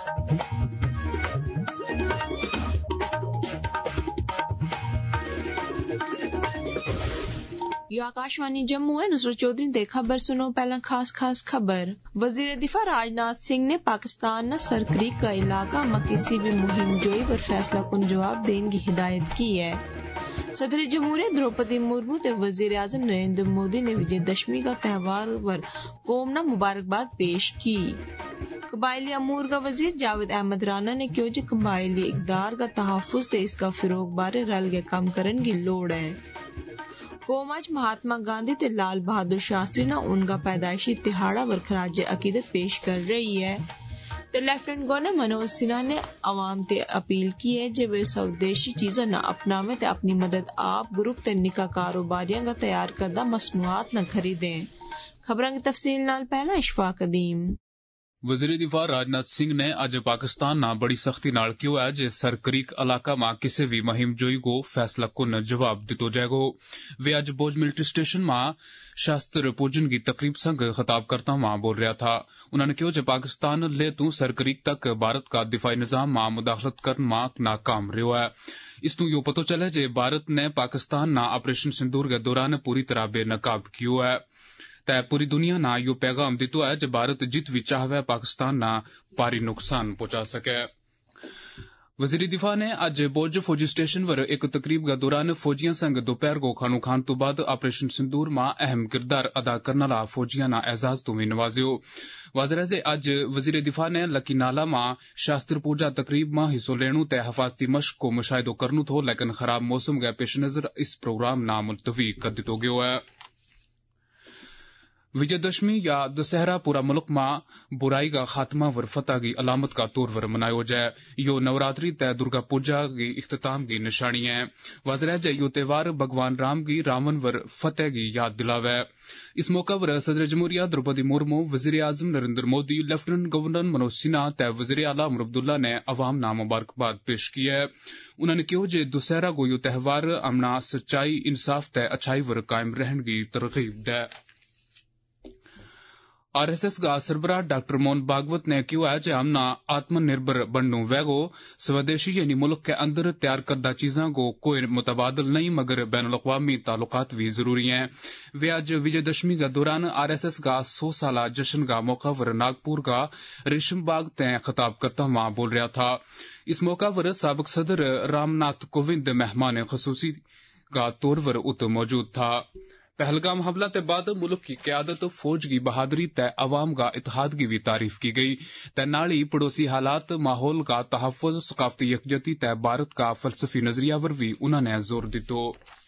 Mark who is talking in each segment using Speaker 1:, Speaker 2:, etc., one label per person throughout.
Speaker 1: یہ آکاشوانی جموں ہے. نصرت چودھری دے خبر سنو. پہلا خاص خبر. وزیر دفاع راجناتھ سنگھ نے پاکستان نہ سرکریک کا علاقہ میں کسی بھی مہم جوئی پر فیصلہ کن جواب دینے کی ہدایت کی ہے. صدر جمہوریہ دروپدی مرمو تے وزیر اعظم نریندر مودی نے وجے دشمی کا تہوار پر قوم نہ مبارکباد پیش کی. قبائلی امور کا وزیر جاوید احمد رانا نے کہا کہ قبائلی اقدار کا تحفظ تے اس کا فروغ بارے رل کے کام کرن کی لوڑ ہے. قوم آج مہاتما گاندھی تے لال بہادر شاستری نہ ان کا پیدائشی تہاڑا پر خراج عقیدت پیش کر رہی ہے. تے لیفٹیننٹ گورنر منوج سنہا نے عوام تے اپیل کی ہے کہ وہ سودیشی چیزاں نہ اپناویں تے اپنی مدد آپ گروپ تے نکاح کاروباریاں کا تیار کردہ مصنوعات نہ خریدیں. خبراں کی تفصیل نال پہلا اشفاق قدیم.
Speaker 2: وزیر دفاع راجناتھ سنگھ نے اج پاکستان نہ بڑی سختی نال کیوں ہے جے سرکریک علاقہ ماں کسی بھی مہم جوئی کو فیصلہ کن جواب دتو جائے گو. وہ اج بوج ملٹری اسٹیشن ماں شاستر پوجن کی تقریب سنگ خطاب کرتا وہاں بول رہا تھا. انہوں نے کہا کہ پاکستان لے تو سرکریک تک بھارت کا دفاعی نظام ماں مداخلت کرن ماں ناکام رہا ہے. اس تو یہ پتہ چلے جے بھارت نے پاکستان نہ آپریشن سندور کے دوران پوری طرح بے نقاب کیوں ہے. تے پوری دنیا نہ یہ پیغام دیتو ہے کہ بھارت جت بھی چاہے پاکستان نہ پاری نقصان پہنچا سکے. وزیر دفاع نے اج بوج فوجی اسٹیشن پر ایک تقریب کے دوران فوجیاں سنگ دوپہر کو کھانو کھان تو بعد آپریشن سندور ماں اہم کردار ادا کرنے والا فوجیاں نہ اعزاز تو بھی نوازیو. واضح ہے اج وزیر دفاع نے لکی نالا ماں شاستر پوجا تقریب ماں حصہ لینو تے حفاظتی مشق کو مشاہدہ کرنو تھو، لیکن خراب موسم کے پیش نظر اس پروگرام نہ ملتوی کر دیتو گیو ہے. وجے دشمی یا دسہرہ پورا ملک ماں برائی کا خاتمہ ور فتح کی علامت کا طور پر منایا جائے. یہ نوراتری تے درگا پوجا کی اختتام کی نشانی ہے. واضح ہے یہ تہوار بھگوان رام کی راون ور فتح کی یاد دلاوے. اس موقع پر صدر جمہوریہ دروپدی مرمو، وزیر اعظم نریندر مودی، لیفٹیننٹ گورنر منوج سنہا تے وزیر اعلیٰ عمر عبداللہ نے عوام نہ مبارکباد پیش کی ہے. انہوں نے کہا کہ دسہرہ کو یہ تہوار امنا، سچائی، انصاف تے اچھائی ور قائم رہن کی ترغیب دے. آر ایس ایس کا سربراہ ڈاکٹر موہن بھاگوت نے کہا ہے کہ ہم نہ آتم نربھر بننے ویگو سودیشی یعنی ملک کے اندر تیار کردہ چیزاں کو کوئی متبادل نہیں مگر بین الاقوامی تعلقات بھی ضروری ہیں. وہ آج وجے دشمی کے دوران آر ایس ایس کا 100 سالہ جشن کا موقع پر ناگپور کا ریشم باغ تے خطاب کرتا وہاں بول رہا تھا. اس موقع پر سابق صدر رام ناتھ کووند مہمان خصوصی کا طور پر ات موجود تھا. پہلگام حملہ تے بعد ملک کی قیادت، فوج کی بہادری تے عوام کا اتحاد کی بھی تعریف کی گئی. تے نالی پڑوسی حالات، ماحول کا تحفظ، ثقافتی یکجہتی تے بھارت کا فلسفی نظریہ پر بھی انہوں نے زور دیتو.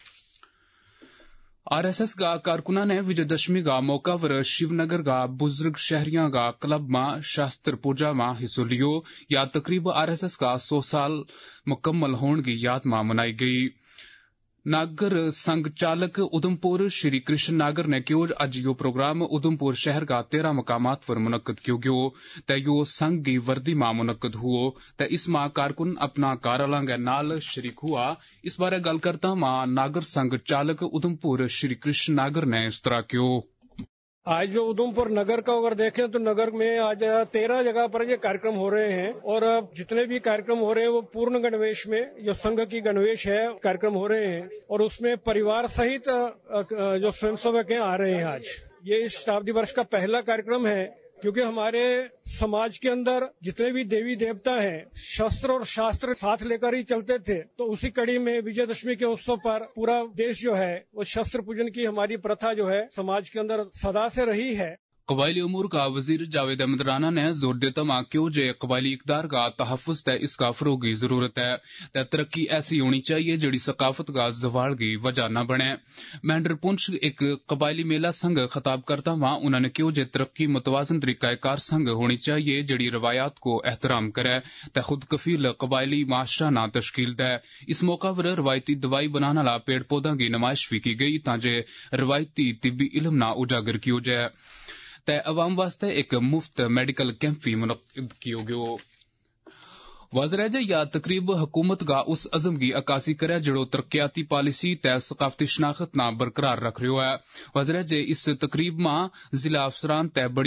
Speaker 2: آر ایس ایس کا کارکنہ نے وجے دشمی کا موقع پر شیو نگر کا بزرگ شہریاں کا کلب ماں شاستر پوجا ماں حصہ لیو. یا تقریب آر ایس ایس کا 100 سال مکمل ہونے کی یاد ماں منائی گئی. ناگر سنگ چالک ادھمپور شری کرشن ناگر نے کہا اج یہ پروگرام ادھمپور شہر کا 13 مقامات پر منعقد کیو گیو تے یہ سنگ کی وردی ماں منعقد ہو تے اس ماں کارکن اپنا کارلاں کے نال شریک ہوا. اس بارے گل کرتا ماں ناگر سنگ چالک ادھمپور شری کرشن ناگر نے اس طرح کیوں.
Speaker 3: آج جو ادھمپور نگر کا اگر دیکھیں تو نگر میں آج 13 جگہ پر یہ کارکرم ہو رہے ہیں اور جتنے بھی کارکرم ہو رہے ہیں وہ پورن گنویش میں جو سنگھ کی گنویش ہے کارکرم ہو رہے ہیں اور اس میں پریوار سہت جو سوئم سیوک آ رہے ہیں. آج یہ اس شتابدی برش کا پہلا کارکرم ہے کیونکہ ہمارے سماج کے اندر جتنے بھی دیوی دیوتا ہیں شستر اور شاستر ساتھ لے کر ہی چلتے تھے. تو اسی کڑی میں وجے دشمی کے اتسو پر پورا دیش جو ہے وہ شستر پوجن کی ہماری پرتھا جو ہے سماج کے اندر سدا سے رہی ہے.
Speaker 2: قبائلی امور کا وزیر جاوید احمد رانا نے زور دیتا ماں کیوں جے قبائلی اقدار کا تحفظ تے اس کا فروغ کی ضرورت ہے تے ترقی ایسی ہونی چاہیے جڑی ثقافت کا زوال کی وجہ نہ بنے. مہنڈر پونچھ ایک قبائلی میلہ سنگ خطاب کرتا وہاں انہوں نے کیوں جے ترقی متوازن طریقہ کار سنگ ہونی چاہیے جڑی روایات کو احترام کرے تے خود کفیل قبائلی معاشرہ نہ تشکیل دے. اس موقع پر روایتی دوائی بنانے والا پیڑ پودوں کی نمائش بھی کی گئی تاکہ روایتی طبی علم نہ اجاگر کیو جائے تے عوام واسطے ایک مفت میڈیکل کیمپ بھی منعقد کیو گیو. واضح ہے یا تقریب حکومت کا اس عزم کی عکاسی کرے جڑو ترقیاتی پالیسی تے ثقافتی شناخت نہ برقرار رکھ رہو ہے. واضح ہے اس تقریب ماں ضلع افسران تے بڑی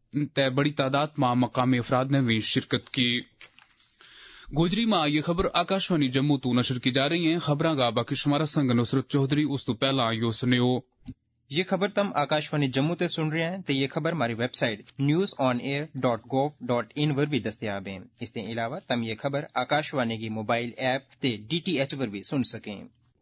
Speaker 2: تے بڑی تعداد میں مقامی افراد نے بھی شرکت کی. گوجری میں یہ خبر آکاشوانی جموں تو نشر کی جا رہی ہیں. خبراں کا باقی شمارہ سنگ نصرت چودھری اس تو پہلا یو سنیو.
Speaker 4: یہ خبر تم آکاشوانی جموں تے سن رہے ہیں تے یہ خبر ہماری ویب سائٹ news.on-air.gov.in پر بھی دستیاب ہے. اس کے علاوہ تم یہ خبر آکاشوانی کی موبائل ایپ تے DTH پر بھی سن سکیں.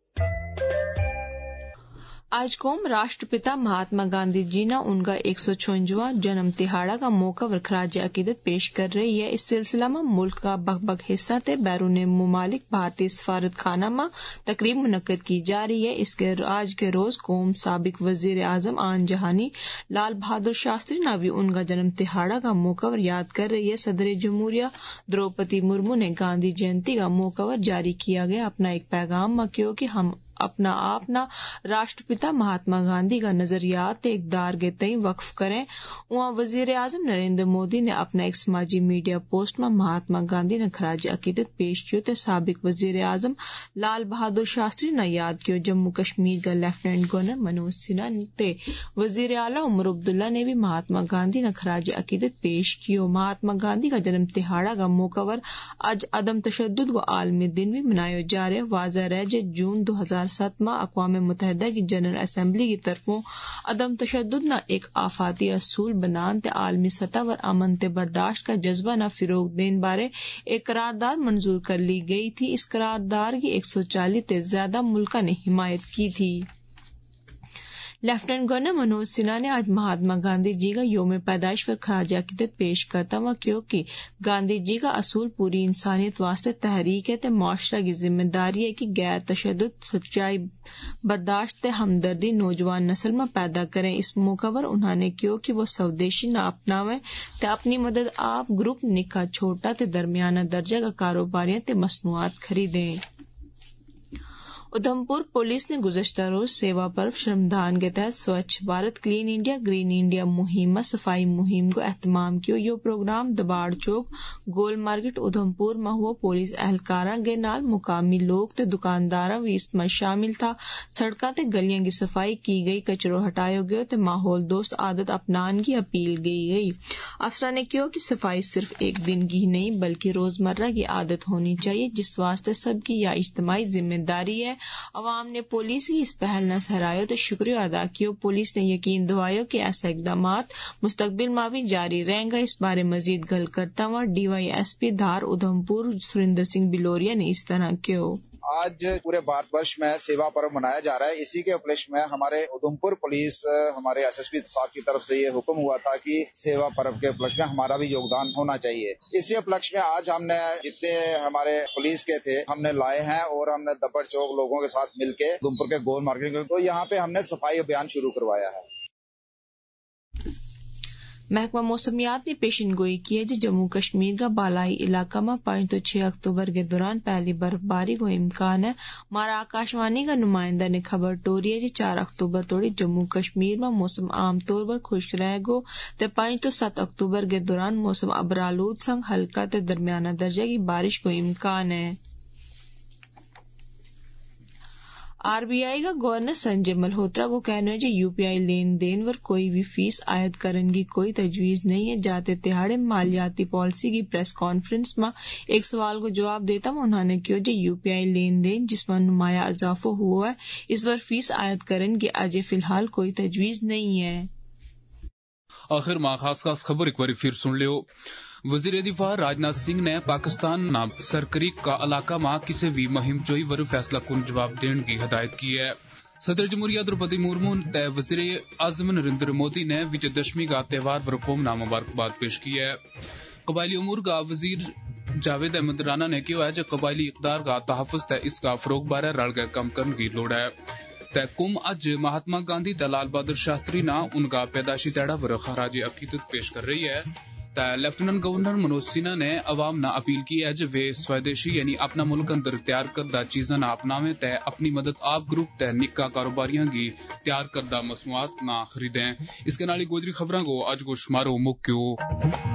Speaker 1: آج قوم راشٹرپتا مہاتما گاندھی جی نے ان کا 156واں جنم دہاڑا کا موقع پر خراج عقیدت پیش کر رہی ہے. اس سلسلہ میں ملک کا بک حصہ تے بیرون ممالک بھارتی سفارت خانہ میں تقریب منعقد کی جا رہی ہے. آج کے روز قوم سابق وزیر اعظم آن جہانی لال بہادر شاستری نے بھی ان کا جنم دہاڑا کا موقع پر یاد کر رہی ہے. صدر جمہوریہ دروپدی مرمو نے گاندھی جینتی کا موقع پر جاری کیا گیا اپنا ایک پیغام میں کیونکہ ہم اپنا آپنا راشٹرپتا مہاتما گاندھی کا نظریات اقدار کے تئیں وقف کریں. وہاں وزیر اعظم نریندر مودی نے اپنا ایک سماجی میڈیا پوسٹ میں مہاتما گاندھی نے خراج عقیدت پیش کیو تے سابق وزیر اعظم لال بہادر شاستری نے یاد کیو. جموں کشمیر کا لیفٹیننٹ گورنر منوج سنہا تے وزیر اعلیٰ عمر عبداللہ نے بھی مہاتما گاندھی نے خراج عقیدت پیش کیو. مہاتما گاندھی کا جنم دہاڑا کا موقع پر آج عدم تشدد کو عالمی دن بھی منایا جا رہے. واضح رہے جون 2007 میں اقوام متحدہ کی جنرل اسمبلی کی طرفوں عدم تشدد نہ ایک آفاتی اصول بنان تے عالمی سطح پر امن تے برداشت کا جذبہ نہ فروغ دین بارے ایک قرارداد منظور کر لی گئی تھی. اس قرارداد کی 140 تے زیادہ ملکوں نے حمایت کی تھی. لیفٹیننٹ گورنر منوج سنہا نے آج مہاتما گاندھی جی کا یوم پیدائش پر خراج عقیدت پیش کرتا ہوا کیونکہ گاندھی جی کا اصول پوری انسانیت واسطے تحریک ہے تے معاشرہ کی ذمہ داری ہے کہ غیر تشدد سچائی برداشت تے ہمدردی نوجوان نسل میں پیدا کریں. اس موقع پر انہوں نے کیونکہ وہ سودیشی نہ اپناویں تے اپنی مدد آپ گروپ نکا چھوٹا تے درمیانہ درجہ کا کاروباریاں تے مصنوعات خریدیں. ادھمپور پولیس نے گزشتہ روز سیوا پرو شرمدان کے تحت Swachh Bharat clean India green India مہم میں صفائی مہم کو اہتمام کیو. یہ پروگرام دباڑ چوک گول مارکیٹ ادھمپور میں ہوا. پولیس اہلکاراں کے نال مقامی لوگ تے دکانداراں بھی اس میں شامل تھا. سڑکاں تے گلیاں کی صفائی کی گئی, کچرو ہٹایا گیا تے ماحول دوست عادت اپنان کی اپیل کی گئی. افسران نے کہا کہ صفائی صرف ایک دن کی نہیں بلکہ روزمرہ کی عادت ہونی چاہیے جس واسطے سب کی یا اجتماعی ذمہ داری ہے. عوام نے پولیس کی اس پہل نہ سراہا تو شکریہ ادا کیا. پولیس نے یقین دلایا کہ ایسے اقدامات مستقبل میں بھی جاری رہیں گا. اس بارے مزید گل کرتا ہوا DYSP دھار ادھمپور سریندر سنگھ بلوریا نے اس طرح کیوں.
Speaker 5: آج پورے بھارت ورش میں سیوا پرو منایا جا رہا ہے. اسی کے اپلکش میں ہمارے ادھمپور پولیس ہمارے SSP صاحب کی طرف سے یہ حکم ہوا تھا کہ سیوا پرو کے اپلکش میں ہمارا بھی یوگدان ہونا چاہیے. اسی اپلکش میں آج ہم نے جتنے ہمارے پولیس کے تھے ہم نے لائے ہیں اور ہم نے دبڑ چوک لوگوں کے ساتھ مل کے ادھمپور کے گول مارکیٹ تو یہاں پہ ہم نے صفائی ابھیان شروع کروایا ہے.
Speaker 1: محکمہ موسمیات نے پیشن گوئی کی ہے جموں کشمیر کا بالائی علاقہ میں 5 تو 6 اکتوبر کے دوران پہلی برف باری کو امکان ہے. ہمارا آکاشوانی کا نمائندہ نے خبر ٹوری ہے 4 اکتوبر توڑی جموں کشمیر میں موسم عام طور پر خشک رہے گو تے 5 تو 7 اکتوبر کے دوران موسم ابرآلود سنگ ہلکا تے درمیانہ درجے کی بارش کو امکان ہے. RBI کا گورنر سنجے ملہوترا کو کہنا ہے UPI لین دین پر کوئی بھی فیس عائد کرنے کی کوئی تجویز نہیں ہے. جاتے تہاڑے مالیاتی پالیسی کی پریس کانفرنس میں ایک سوال کو جواب دیتا ہوں انہوں نے کہا UPI لین دین جس میں نمایاں اضافہ ہوا ہے اس پر فیس عائد کرنے کی اجے فی الحال کوئی تجویز نہیں ہے.
Speaker 2: آخر میں خاص خبر ایک بار پھر سن لیو. وزیر دفاع راجناتھ سنگھ نے پاکستان نام سرکریک کا علاقہ میں کسی بھی مہم جوئی ور فیصلہ کن جواب دینے کی ہدایت کی ہے. صدر جمہوریہ دروپدی مرمو تے وزیر اعظم نریندر مودی نے وجے دشمی کا تہوار پر قوم نام مبارکباد پیش کی ہے. قبائلی امور کا وزیر جاوید احمد رانا نے کہا ہے قبائلی اقدار کا تحفظ تے اس کا فروغ بارے رل کے کام کرنے کی لوڑ ہے. قوم اج مہاتما گاندھی تے لال بہادر شاستری نے ان کا پیدائشی تہوار پر خراج عقیدت پیش کر رہی ہے. لیفٹیننٹ گورنر منوج سنہا نے عوام نہ اپیل کی ہے وہ سویدیشی یعنی اپنا ملک اندر تیار کردہ چیزاں نہ اپناویں تے اپنی مدد آپ گروپ تے نکا کاروباریاں کی تیار کردہ مصنوعات نہ خریدیں. اس کے نال گوجری خبراں کو اج کو شمارو مکیو.